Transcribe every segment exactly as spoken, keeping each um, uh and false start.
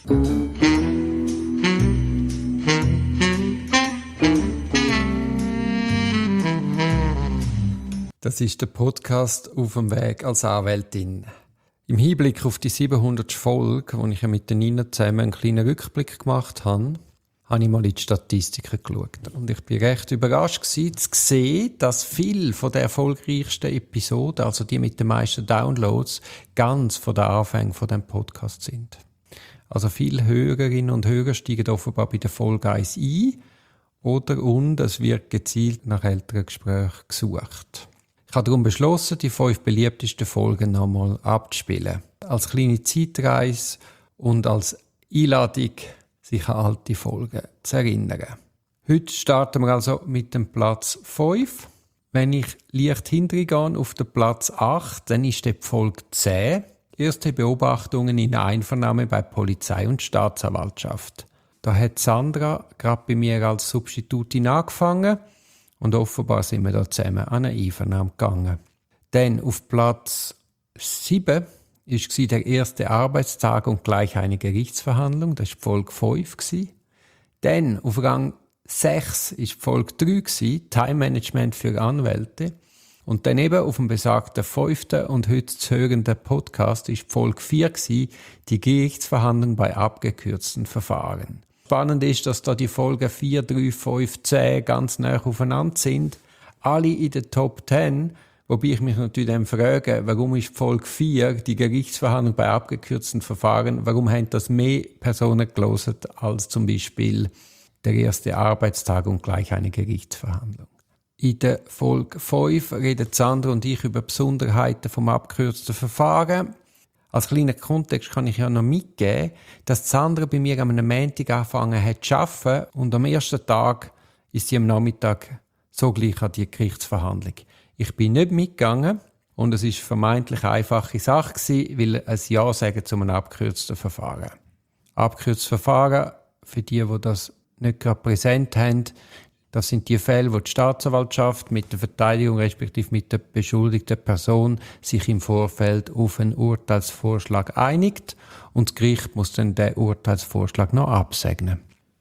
Das ist der Podcast «Auf dem Weg als Anwältin». Im Hinblick auf die siebenhundertste Folge, wo ich ja mit den Nina zusammen einen kleinen Rückblick gemacht habe, habe ich mal in die Statistiken geschaut. Und ich war recht überrascht gewesen, zu sehen, dass viele von den erfolgreichsten Episoden, also die mit den meisten Downloads, ganz von den Anfängen von dem Podcast sind. Also viele Hörerinnen und Hörer steigen offenbar bei der Folge eins ein oder und es wird gezielt nach älteren Gesprächen gesucht. Ich habe darum beschlossen, die fünf beliebtesten Folgen nochmal abzuspielen. Als kleine Zeitreise und als Einladung, sich an alte Folgen zu erinnern. Heute starten wir also mit dem Platz fünf. Wenn ich leicht hintergehe auf den Platz acht, dann ist die Folge zehn. Erste Beobachtungen in Einvernahme bei Polizei und Staatsanwaltschaft. Da hat Sandra gerade bei mir als Substitutin angefangen und offenbar sind wir da zusammen an eine Einvernahme gegangen. Dann auf Platz sieben war der erste Arbeitstag und gleich eine Gerichtsverhandlung. Das war Folge fünf. Dann auf Rang sechs war Folge drei, Time Management für Anwälte. Und dann eben auf dem besagten fünften und heute zu hörenden Podcast war Folge vier, die Gerichtsverhandlung bei abgekürzten Verfahren. Spannend ist, dass da die Folgen vier, drei, fünf, zehn ganz nah aufeinander sind. Alle in den Top zehn. Wobei ich mich natürlich dann frage, warum ist Folge vier, die Gerichtsverhandlung bei abgekürzten Verfahren, warum haben das mehr Personen gelesen als zum Beispiel der erste Arbeitstag und gleich eine Gerichtsverhandlung? In der Folge fünf reden Sandra und ich über Besonderheiten vom abgekürzten Verfahren. Als kleiner Kontext kann ich ja noch mitgeben, dass Sandra bei mir am Montag angefangen hat zu arbeiten und am ersten Tag ist sie am Nachmittag sogleich an die Gerichtsverhandlung. Ich bin nicht mitgegangen und es ist vermeintlich eine einfache Sache gewesen, weil ein Ja sagen zu einem abgekürzten Verfahren. Abgekürztes Verfahren, für die, die das nicht gerade präsent haben, das sind die Fälle, wo die Staatsanwaltschaft mit der Verteidigung respektive mit der beschuldigten Person sich im Vorfeld auf einen Urteilsvorschlag einigt und das Gericht muss dann den Urteilsvorschlag noch absegnen.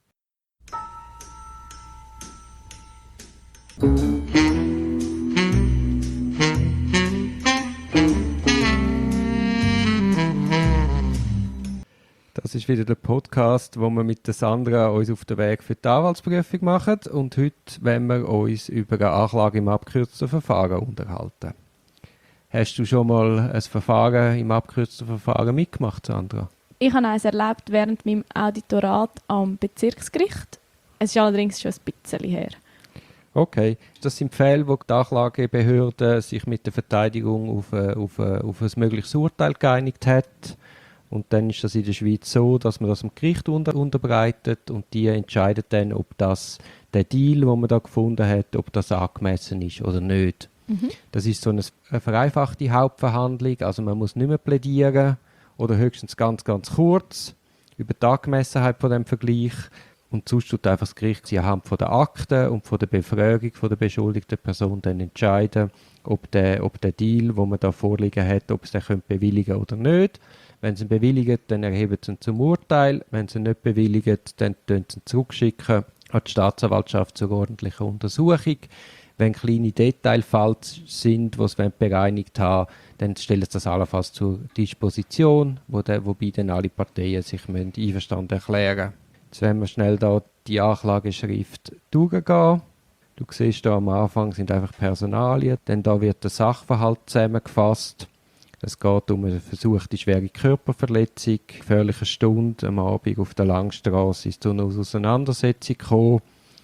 Das ist wieder der Podcast, wo wir mit der Sandra uns auf den Weg für die Anwaltsprüfung machen. Und heute wollen wir uns über eine Anklage im abgekürzten Verfahren unterhalten. Hast du schon mal ein Verfahren im abgekürzten Verfahren mitgemacht, Sandra? Ich habe eines erlebt während meinem Auditorat am Bezirksgericht. Es ist allerdings schon ein bisschen her. Okay, das sind Fälle, wo die Anklagebehörde sich mit der Verteidigung auf, äh, auf, äh, auf ein mögliches Urteil geeinigt hat. Und dann ist das in der Schweiz so, dass man das dem Gericht unter, unterbreitet und die entscheidet dann, ob das, der Deal, den man da gefunden hat, ob das angemessen ist oder nicht. Mhm. Das ist so eine, eine vereinfachte Hauptverhandlung, also man muss nicht mehr plädieren oder höchstens ganz, ganz kurz über die Angemessenheit von dem Vergleich. Und sonst tut einfach das Gericht anhand von der Akten und von der Befragung von der beschuldigten Person dann entscheiden, ob der, ob der Deal, den man da vorliegen hat, ob es den bewilligen oder nicht. Wenn sie ihn bewilligen, dann erheben sie ihn zum Urteil. Wenn sie ihn nicht bewilligen, dann schicken sie ihn zurückschicken an die Staatsanwaltschaft zur ordentlichen Untersuchung. Wenn kleine Detailfälle sind, die sie bereinigt haben, dann stellen sie das allenfalls zur Disposition, wo der, wobei dann alle Parteien sich einverstanden erklären müssen. Jetzt werden wir schnell da die Anklageschrift durchgehen. Du siehst hier am Anfang sind einfach Personalien, dann da wird der Sachverhalt zusammengefasst. Es geht um eine versuchte schwere Körperverletzung, gefährliche Stunde am Abend auf der Langstrasse ist zu einer Auseinandersetzung gekommen,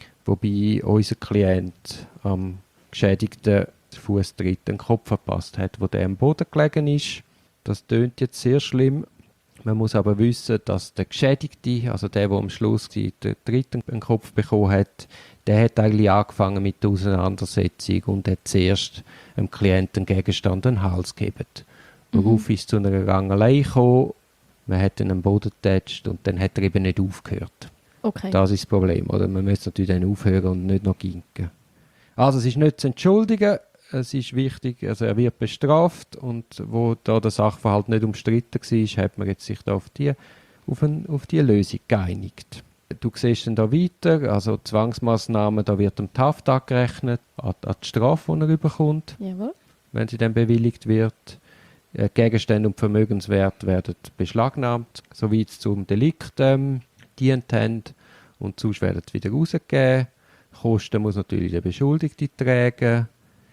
wobei unser Klient am geschädigten Fußtritt den Kopf verpasst hat, wo der am Boden gelegen ist. Das tönt jetzt sehr schlimm. Man muss aber wissen, dass der Geschädigte, also der, der am Schluss den dritten den Kopf bekommen hat, der hat eigentlich angefangen mit der Auseinandersetzung und hat zuerst dem Klienten Gegenstand den Hals gegeben. Worauf mhm. ist zu einer Rangelei gekommen, man hat ihn am Boden getatscht und dann hat er eben nicht aufgehört. Okay. Das ist das Problem, oder? Man muss natürlich dann aufhören und nicht noch ginken. Also es ist nicht zu entschuldigen, es ist wichtig, also er wird bestraft und wo da der Sachverhalt nicht umstritten war, hat man jetzt sich da auf die auf, ein, auf die Lösung geeinigt. Du siehst dann da weiter, also Zwangsmaßnahmen, da wird ihm die Haft angerechnet, an, an die Strafe, die er bekommt, Jawohl. wenn sie dann bewilligt wird. Äh, Gegenstände und Vermögenswert werden beschlagnahmt, soweit es zum Delikt ähm, dient haben, und sonst werden sie wieder rausgegeben. Kosten muss natürlich der Beschuldigte tragen.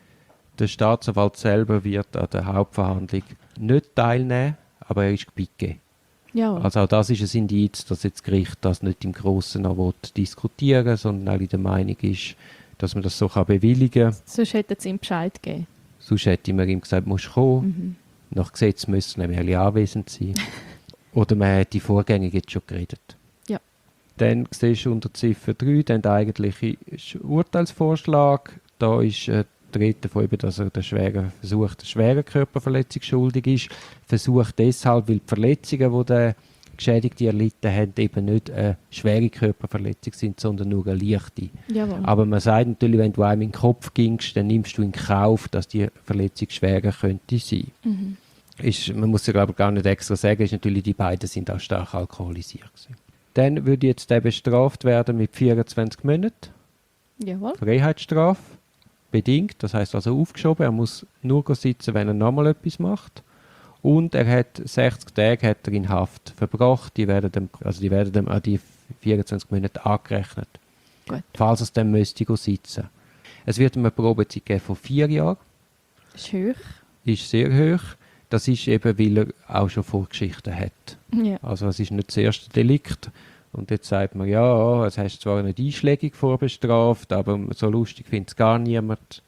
Der Staatsanwalt selber wird an der Hauptverhandlung nicht teilnehmen, aber er ist gebeten. Jawohl. Also auch das ist ein Indiz, dass jetzt das Gericht das nicht im Grossen noch will diskutieren, sondern auch in der Meinung ist, dass man das so kann bewilligen kann. Sonst hätte es ihm Bescheid gegeben. Sonst hätte man ihm gesagt, musst du kommen. Mhm. Nach Gesetz müssen nämlich alle anwesend sein. Oder man hat die Vorgänge jetzt schon geredet. Ja. Dann siehst du unter Ziffer drei den eigentlichen Urteilsvorschlag. Da ist äh, die Rede davon, dass er der schwere, versucht, eine schwere Körperverletzung schuldig ist. Versucht deshalb, weil die Verletzungen, die der Geschädigte erlitten hat, eben nicht eine schwere Körperverletzung sind, sondern nur eine leichte. Jawohl. Aber man sagt natürlich, wenn du einem in den Kopf gingst, dann nimmst du in Kauf, dass die Verletzung schwerer könnte sein. Mhm. Ist, man muss ja glaube ich gar nicht extra sagen, ist natürlich, die beiden sind auch stark alkoholisiert gewesen. Dann würde jetzt der bestraft werden mit vierundzwanzig Monaten Jawohl. Freiheitsstrafe, bedingt, das heißt also aufgeschoben. Er muss nur sitzen, wenn er nochmal etwas macht. Und er hat sechzig Tage hat er in Haft verbracht. Die werden dem, also die werden dem an die vierundzwanzig Monate angerechnet. Gut. Falls er es dann müsste go sitzen. Es wird ihm eine Probezeit geben von vier Jahren. Ist hoch. Ist sehr hoch. Das ist eben, weil er auch schon Vorgeschichten hat. Ja. Also es ist nicht das erste Delikt. Und jetzt sagt man, ja, es hast zwar nicht einschlägig vorbestraft, aber so lustig findet es gar niemand.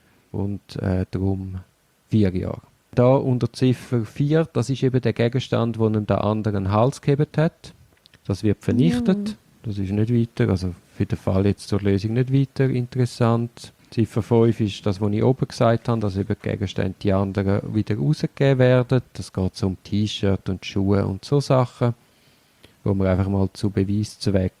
Und äh, darum vier Jahre. Da unter Ziffer vier, das ist eben der Gegenstand, der ihm der anderen Hals gegeben hat. Das wird vernichtet. Ja. Das ist nicht weiter, also für den Fall jetzt zur Lösung nicht weiter interessant. Ziffer fünf ist das, was ich oben gesagt habe, dass eben die Gegenstände die anderen wieder rausgegeben werden. Das geht so um T-Shirt und Schuhe und so Sachen, wo man einfach mal zu Beweiszweck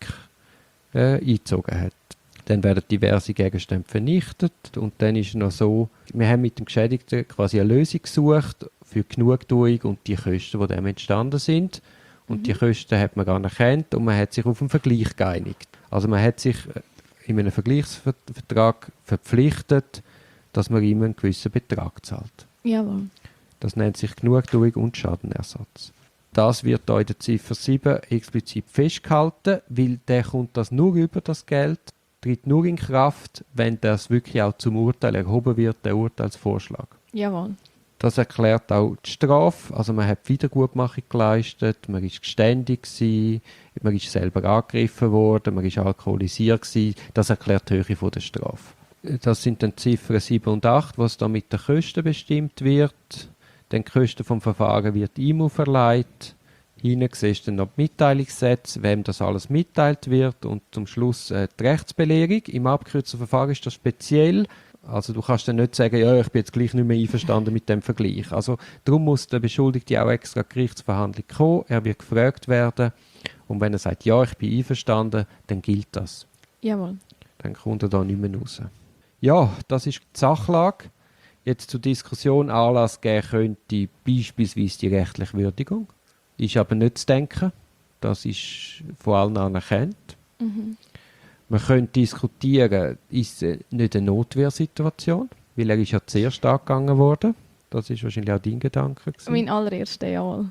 äh, eingezogen hat. Dann werden diverse Gegenstände vernichtet und dann ist es noch so, wir haben mit dem Geschädigten quasi eine Lösung gesucht für die Genugtuung und die Kosten, die dem entstanden sind. Und Mhm. die Kosten hat man gar nicht erkannt und man hat sich auf einen Vergleich geeinigt. Also man hat sich in einem Vergleichsvertrag verpflichtet, dass man ihm einen gewissen Betrag zahlt. Jawohl. Das nennt sich Genugtuung und Schadenersatz. Das wird hier in der Ziffer sieben explizit festgehalten, weil der kommt das nur über das Geld, tritt nur in Kraft, wenn das wirklich auch zum Urteil erhoben wird, der Urteilsvorschlag. Jawohl. Das erklärt auch die Strafe, also man hat Wiedergutmachung geleistet, man war geständig gewesen, man ist selber angegriffen worden, man war alkoholisiert gewesen. Das erklärt die Höhe von der Strafe. Das sind dann Ziffern sieben und acht, was da mit den Kosten bestimmt wird. Den Kosten vom Verfahren wird ihm auferlegt. Hinten siehst du dann noch die Mitteilungssätze, wem das alles mitteilt wird und zum Schluss äh, die Rechtsbelehrung. Im abgekürzten Verfahren ist das speziell. Also du kannst dann nicht sagen, ja, ich bin jetzt gleich nicht mehr einverstanden mit dem Vergleich. Also darum muss der Beschuldigte auch extra Gerichtsverhandlung kommen. Er wird gefragt werden und wenn er sagt, ja, ich bin einverstanden, dann gilt das. Jawohl. Dann kommt er da nicht mehr raus. Ja, das ist die Sachlage. Jetzt zur Diskussion Anlass geben könnte beispielsweise die rechtliche Würdigung. Ist aber nicht zu denken. Das ist von allen anerkannt. Mhm. Man könnte diskutieren, ist es nicht eine Notwehrsituation? Weil er ist ja zuerst angegangen worden. Das ist wahrscheinlich auch dein Gedanke gewesen. Mein allererster, jawohl.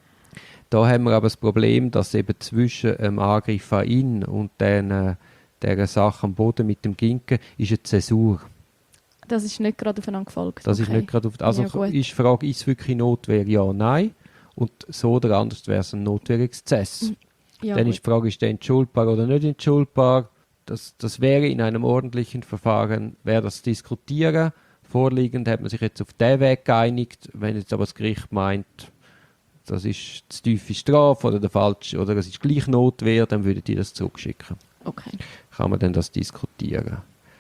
Da haben wir aber das Problem, dass eben zwischen dem Angriff an ihn und den, äh, dieser Sache am Boden mit dem Ginken ist eine Zäsur. Das ist nicht gerade aufeinander gefolgt. Das okay. ist nicht gerade auf, also Ja, gut. ist die Frage, ist es wirklich Notwehr, ja, nein? Und so oder anders wäre es ein Notwehrexzess. Ja, Dann gut. ist die Frage, ist der entschuldbar oder nicht entschuldbar? Das, das wäre in einem ordentlichen Verfahren, wäre das zu diskutieren. Vorliegend hat man sich jetzt auf den Weg geeinigt. Wenn jetzt aber das Gericht meint, das ist zu tiefe Strafe oder der falsche, oder es ist gleich Notwehr, dann würden die das zurückschicken. Okay. Kann man dann das diskutieren.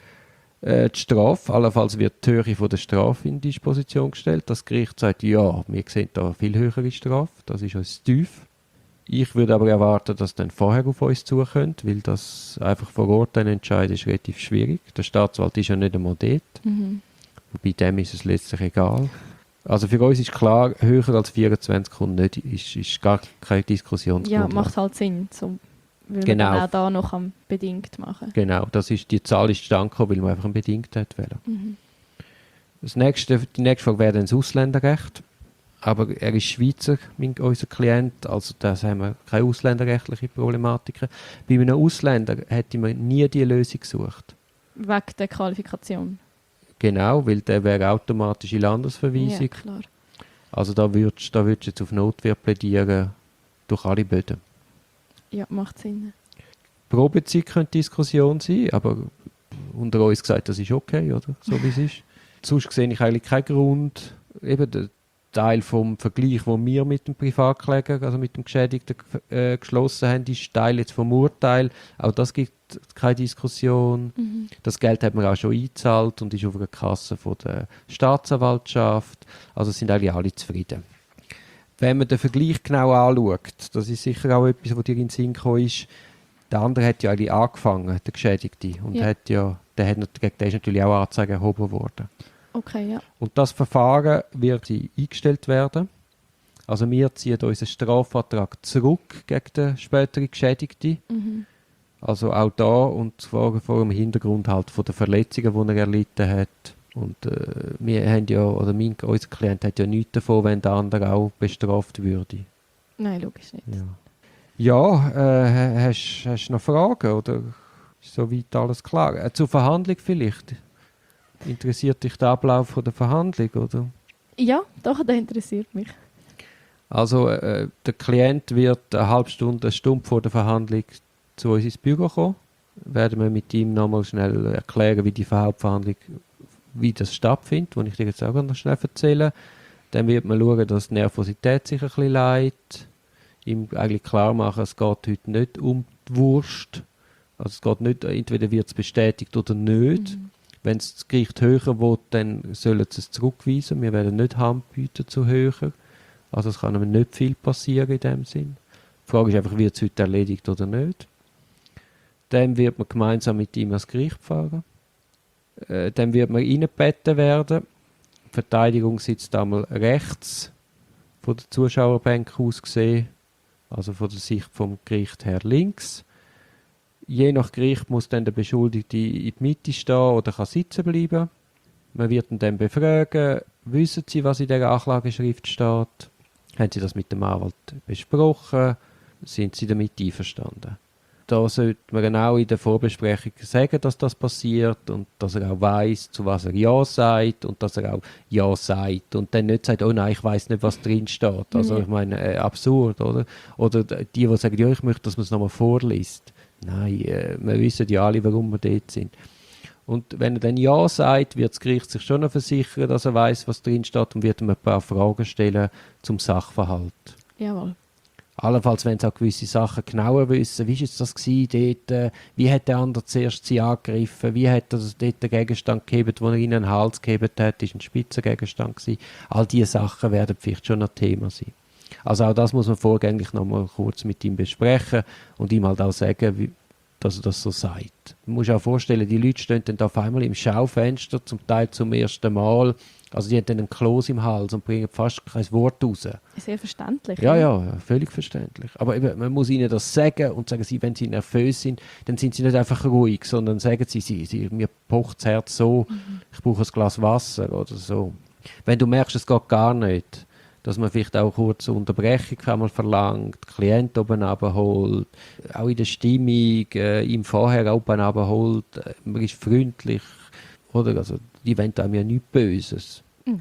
Äh, die Strafe, allenfalls wird die Höhe von der Strafe in Disposition gestellt. Das Gericht sagt, ja, wir sehen da eine viel höhere Strafe, das ist uns zu tief. Ich würde aber erwarten, dass dann vorher auf uns zukommt, weil das einfach vor Ort dann entscheiden ist relativ schwierig. Der Staatsanwalt ist ja nicht einmal dort. Mhm. Bei dem ist es letztlich egal. Also für uns ist klar, höher als vierundzwanzig kommt nicht, ist, ist gar keine Diskussionsgrundlage. Ja, macht halt Sinn, so, weil Genau. man dann auch da noch am bedingt machen. Genau, das ist, die Zahl ist zustande gekommen, weil man einfach einen bedingt hat wollen. Mhm. Das nächste, die nächste Frage wäre dann das Ausländerrecht. Aber er ist Schweizer, mein, unser Klient, also da haben wir keine ausländerrechtliche Problematiken. Bei einem Ausländer hätte man nie die Lösung gesucht. Wegen der Qualifikation. Genau, weil der wäre automatische Landesverweisung. Ja, klar. Also da würdest da würdest du jetzt auf Notwehr plädieren, durch alle Böden. Ja, macht Sinn. Probezeit könnte Diskussion sein, aber unter uns gesagt, das ist okay, oder? So wie es ist. Sonst sehe ich eigentlich keinen Grund. Eben der Teil vom Vergleich, den wir mit dem Privatkläger, also mit dem Geschädigten äh, geschlossen haben, ist Teil jetzt vom Urteil. Auch das gibt keine Diskussion. Mhm. Das Geld hat man auch schon eingezahlt und ist auf der Kasse von der Staatsanwaltschaft. Also sind eigentlich alle zufrieden. Wenn man den Vergleich genau anschaut, das ist sicher auch etwas, was dir in den Sinn gekommen ist, der andere hat ja eigentlich angefangen, der Geschädigte. Und Ja. hat ja, der, hat, der ist natürlich auch Anzeige erhoben worden. Okay, ja. Und das Verfahren wird eingestellt werden. Also wir ziehen unseren Strafvertrag zurück gegen den späteren Geschädigten. Mhm. Also auch da, und zwar vor dem Hintergrund halt von den Verletzungen, die er erlitten hat. Und äh, wir haben ja, oder mein, unser Klient hat ja nichts davon, wenn der andere auch bestraft würde. Nein, logisch nicht. Ja, ja äh, hast, hast du noch Fragen, oder ist soweit alles klar? Äh, zur Verhandlung vielleicht? Interessiert dich der Ablauf von der Verhandlung, oder? Ja, doch, das interessiert mich. Also äh, der Klient wird eine halbe Stunde, eine Stunde vor der Verhandlung zu uns ins Büro kommen. Werden wir mit ihm nochmal schnell erklären, wie die Hauptverhandlung, wie das stattfindet, was ich dir jetzt auch noch schnell erzählen. Dann wird man schauen, dass die Nervosität sich ein bisschen leidet. Ihm eigentlich klar machen, es geht heute nicht um die Wurst. Also es geht nicht, entweder wird es bestätigt oder nicht. Mhm. Wenn es das Gericht höher will, dann sollen sie es zurückweisen. Wir werden nicht Hand bieten zu höher. Also es kann nicht viel passieren in dem Sinn. Die Frage ist einfach, wird es heute erledigt oder nicht. Dann wird man gemeinsam mit ihm ans Gericht fahren. Äh, dann wird man reingebeten werden. Die Verteidigung sitzt einmal rechts von der Zuschauerbank aus gesehen, also von der Sicht vom Gericht her links. Je nach Gericht muss dann der Beschuldigte in die Mitte stehen oder kann sitzen bleiben. Man wird ihn dann befragen, wissen Sie, was in der Anklageschrift steht? Haben Sie das mit dem Anwalt besprochen? Sind Sie damit einverstanden? Da sollte man genau in der Vorbesprechung sagen, dass das passiert und dass er auch weiss, zu was er Ja sagt und dass er auch Ja sagt und dann nicht sagt, oh nein, ich weiss nicht, was drin steht. Also Ja. ich meine, äh, absurd, oder? Oder die, die sagen, ja, ich möchte, dass man es nochmal vorliest. Nein, äh, wir wissen ja alle, warum wir dort sind. Und wenn er dann Ja sagt, wird das Gericht sich schon noch versichern, dass er weiss, was drin steht und wird ihm ein paar Fragen stellen zum Sachverhalt. Jawohl. Allenfalls, wenn sie auch gewisse Sachen genauer wissen, wie war das gewesen, dort, äh, wie hat der andere zuerst sie angegriffen, wie hat er dort den Gegenstand gegeben, den er ihnen den Hals gegeben hat, ist ein Spitzengegenstand gewesen. All diese Sachen werden vielleicht schon ein Thema sein. Also auch das muss man vorgängig noch mal kurz mit ihm besprechen und ihm halt auch sagen, wie, dass er das so sagt. Man muss sich auch vorstellen, die Leute stehen dann auf einmal im Schaufenster, zum Teil zum ersten Mal. Also die haben dann einen Kloß im Hals und bringen fast kein Wort raus. Sehr verständlich. Ja, ne? ja, völlig verständlich. Aber eben, man muss ihnen das sagen und sagen sie, wenn sie nervös sind, dann sind sie nicht einfach ruhig, sondern sagen sie, sie, sie mir pocht das Herz so, Mhm. ich brauche ein Glas Wasser oder so. Wenn du merkst, es geht gar nicht, dass man vielleicht auch kurz eine Unterbrechung einmal verlangt, den Klient oben runterholt, auch in der Stimmung, äh, ihm vorher oben runterholt, äh, man ist freundlich, oder? Also, die wollen einem ja nichts Böses. Nein.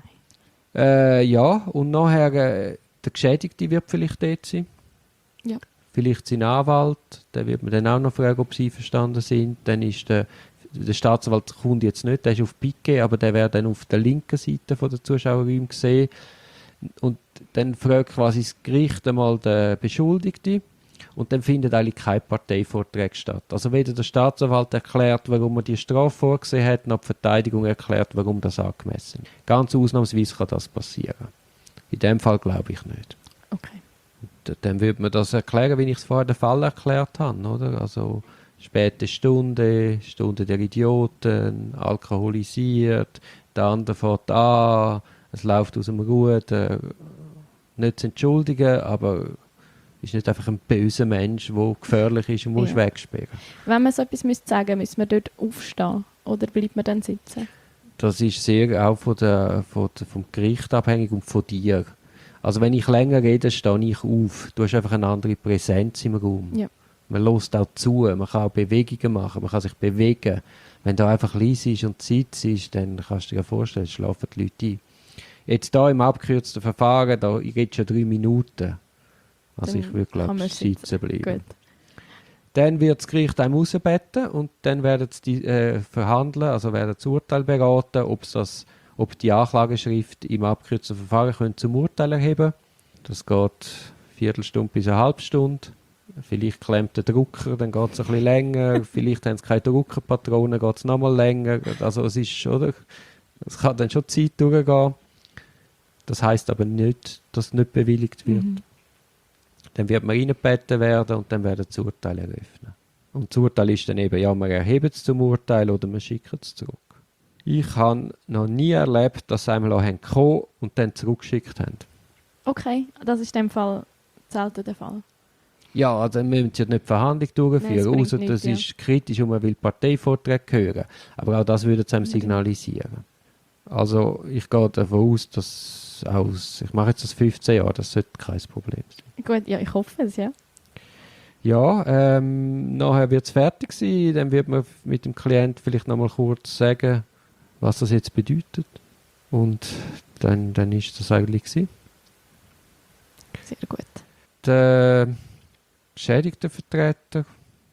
Äh, ja, und nachher, äh, der Geschädigte wird vielleicht dort sein. Ja. Vielleicht sein Anwalt, der wird man dann auch noch fragen, ob sie verstanden sind. Dann ist der, der Staatsanwalt kommt jetzt nicht, der ist auf Piquet, aber der wäre dann auf der linken Seite von der Zuschauerräume gesehen. Und dann fragt quasi das Gericht einmal den Beschuldigten und dann findet eigentlich kein Parteivortrag statt. Also weder der Staatsanwalt erklärt, warum er die Strafe vorgesehen hat, noch die Verteidigung erklärt, warum das angemessen ist. Ganz ausnahmsweise kann das passieren. In dem Fall glaube ich nicht. Okay. Und dann würde man das erklären, wie ich es vorher den Fall erklärt habe, oder? Also späte Stunde, Stunde der Idioten, alkoholisiert, der andere fährt an, es läuft aus dem Ruder, nicht zu entschuldigen, aber ist nicht einfach ein böser Mensch, der gefährlich ist und muss Ja. wegsperren. Wenn man so etwas müsste sagen, müsste man dort aufstehen oder bleibt man dann sitzen? Das ist sehr auch von der, von der, vom Gericht abhängig und von dir. Also wenn ich länger rede, stehe ich auf. Du hast einfach eine andere Präsenz im Raum. Ja. Man hört auch zu, man kann auch Bewegungen machen, man kann sich bewegen. Wenn da einfach leise ist und Zeit ist, dann kannst du dir ja vorstellen, schlafen die Leute ein. Jetzt hier im abgekürzten Verfahren, da geht schon drei Minuten. Also Dann ich würde, kann glaube man ich, sitzen sitzen. bleiben. Gut. Dann wird das Gericht einem rausbeten und dann werden sie die, äh, verhandeln, also werden das Urteil beraten, ob's das, ob die Anklageschrift im abgekürzten Verfahren können zum Urteil erheben. Das geht eine Viertelstunde bis eine halbe Stunde. Vielleicht klemmt der Drucker, dann geht es ein bisschen länger. Vielleicht haben sie keine Druckerpatronen, geht es nochmal länger. Also es ist, oder? Es kann dann schon Zeit durchgehen. Das heisst aber nicht, dass es nicht bewilligt wird. Mhm. Dann wird man reingebeten werden und dann werden das Urteil eröffnen. Und das Urteil ist dann eben, ja, man erhebt es zum Urteil oder man schickt es zurück. Ich habe noch nie erlebt, dass sie einmal kommen und dann zurückgeschickt haben. Okay, das ist in dem Fall selten der Fall. Ja, also dann müssen sie nicht die Verhandlung durchführen, Nein, es außer bringt das nichts, ist kritisch und man will Parteivorträge hören. Aber auch das würde sie einem Ja. signalisieren. Also ich gehe davon aus, dass aus, ich mache jetzt das fünfzehn Jahre, das sollte kein Problem sein. Gut, ja, ich hoffe es, ja. Ja, ähm, nachher wird es fertig sein, dann wird man mit dem Klient vielleicht nochmal kurz sagen, was das jetzt bedeutet. Und dann, dann ist das eigentlich gewesen. Sehr gut. Der Geschädigtenvertreter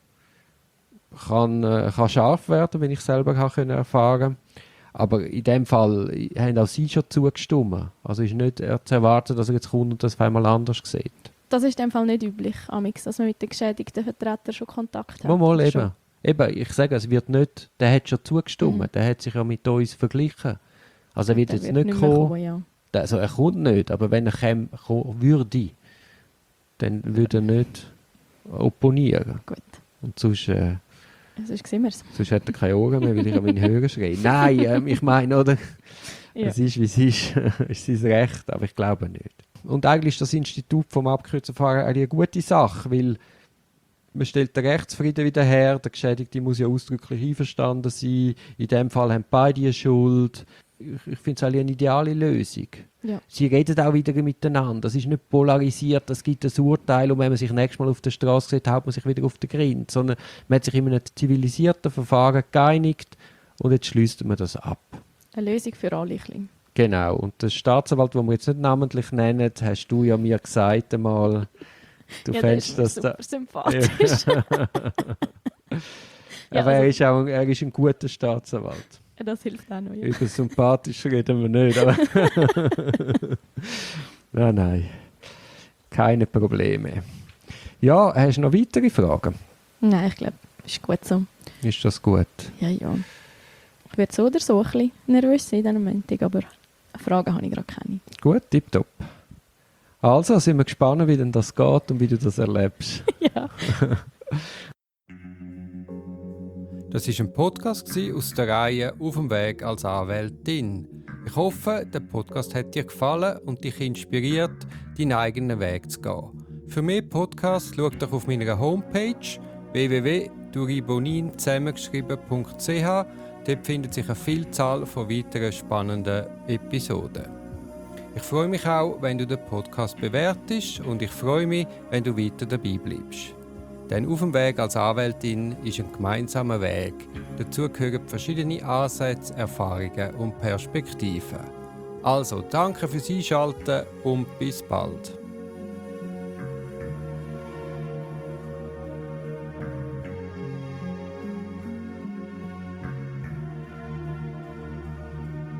kann, äh, kann scharf werden, wenn ich selber habe können erfahren. Aber in dem Fall haben auch sie schon zugestimmt. Also ist nicht äh, zu erwarten, dass er jetzt kommt und das auf einmal anders sieht. Das ist in dem Fall nicht üblich, Amix, dass man mit den geschädigten Vertretern schon Kontakt hat. Mal, mal eben. Schon. Eben, ich sage, es wird nicht, der hat schon zugestimmt, Mhm. der hat sich ja mit uns verglichen. Also er wird Der jetzt wird nicht mehr kommen, ja. Der- also er kommt nicht, aber wenn er käme, kommen würde, dann würde er nicht opponieren. Gut, Und sonst, äh, sonst sehen wir es. sonst hat er keine Ohren mehr, weil ich an meinen Hörer schreie. Nein, ähm, ich meine, oder? Ja. Es ist, wie es ist. Es ist sein Recht, aber ich glaube nicht. Und eigentlich ist das Institut vom abgekürzten Verfahren eine gute Sache, weil man stellt den Rechtsfrieden wieder her, der Geschädigte muss ja ausdrücklich einverstanden sein, in dem Fall haben beide eine Schuld. Ich, ich finde es eigentlich eine ideale Lösung. Ja. Sie reden auch wieder miteinander, es ist nicht polarisiert, es gibt ein Urteil und wenn man sich nächstes Mal auf der Straße sieht, haut man sich wieder auf den Grind, sondern man hat sich in einem zivilisierten Verfahren geeinigt und jetzt schließt man das ab. Eine Lösung für alle Kleine. Genau, und der Staatsanwalt, den wir jetzt nicht namentlich nennen, hast du ja mir gesagt einmal, du Ja, fändest der das... ist Da, super sympathisch. Ja, aber er, also- ist auch, er ist ein guter Staatsanwalt. Das hilft auch noch. Ja. Über sympathisch reden wir nicht, aber... nein, nein, keine Probleme. Ja, hast du noch weitere Fragen? Nein, ich glaube, ist gut so. Ist das gut? Ja, ja. Ich werde so oder so ein bisschen nervös sein in diesem Moment, aber Fragen habe ich gerade keine. Gut, tipptopp. Also sind wir gespannt, wie denn das geht und wie du das erlebst. Ja. Das war ein Podcast aus der Reihe «Auf dem Weg als Anwältin». Ich hoffe, der Podcast hat dir gefallen und dich inspiriert, deinen eigenen Weg zu gehen. Für mehr Podcasts schau doch auf meiner Homepage w w w punkt duribonin zusammengeschrieben punkt c h. Dort findet sich eine Vielzahl von weiteren spannenden Episoden. Ich freue mich auch, wenn du den Podcast bewertest und ich freue mich, wenn du weiter dabei bleibst. Denn «Auf dem Weg als Anwältin» ist ein gemeinsamer Weg. Dazu gehören verschiedene Ansätze, Erfahrungen und Perspektiven. Also, danke fürs Einschalten und bis bald.